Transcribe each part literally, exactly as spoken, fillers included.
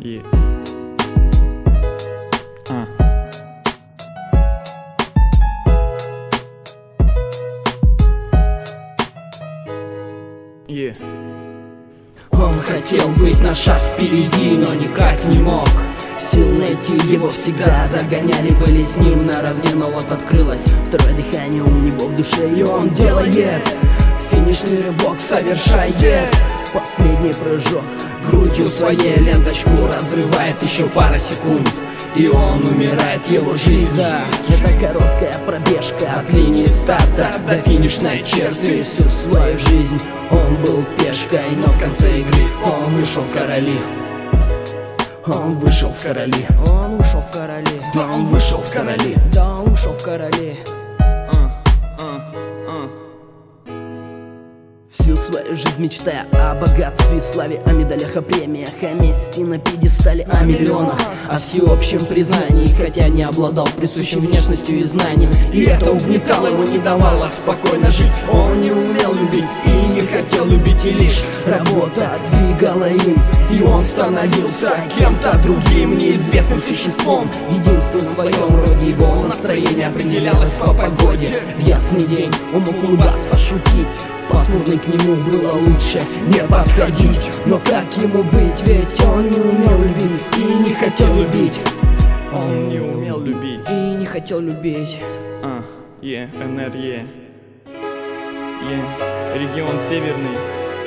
Yeah. А. Yeah. Он хотел быть на шаг впереди, но никак не мог сил найти. Его всегда догоняли, были с ним наравне. Но вот открылось второе дыхание у него в душе, и он делает финишный рывок, совершает последний прыжок. Грудью своей ленточку разрывает, еще пара секунд, и он умирает. Его жизнь, да, это короткая пробежка от линии старта до финишной черты. Всю свою жизнь он был пешкой, но в конце игры он вышел в короли. Он вышел в короли. Он ушел в короли. Да, он вышел в короли. Да, он ушел в короли. Всю свою жизнь мечтая о богатстве и славе, о медалях, о премиях, о месте на пьедестале, о миллионах, о всеобщем признании. Хотя не обладал присущей внешностью и знанием, и это угнетало его, не давало спокойно жить. Он не умел любить и не хотел любить, и лишь работа двигала им, и он становился кем-то другим, неизвестным существом. Единством в своем роде его настроение определялось по погоде. В ясный день он мог улыбаться, шутить, в пасмурный к нему было лучше не подходить. Но как ему быть, ведь он не умел любить и не хотел любить. Он не умел любить и не хотел любить. А, е, эн эр е. Е, регион северный.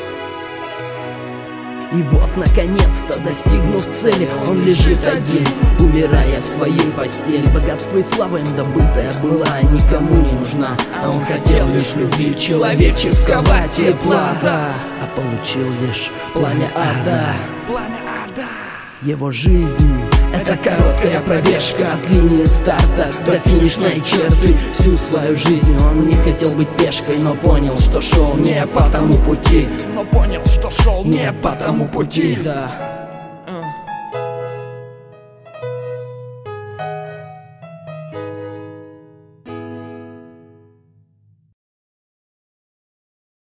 И вот, наконец-то, достигнув цели, он лежит один, умирая в своей постели. Богатство и слава им добытая была никому не нужна, а он хотел лишь любви, человеческого тепла, да, а получил лишь пламя ада. Пламя ада. Его жизнь — это короткая пробежка от линии старта до финишной черты. Всю свою жизнь он не хотел быть пешкой, но понял, что шел не по тому пути. Но понял, что шел Не по тому пути. Да.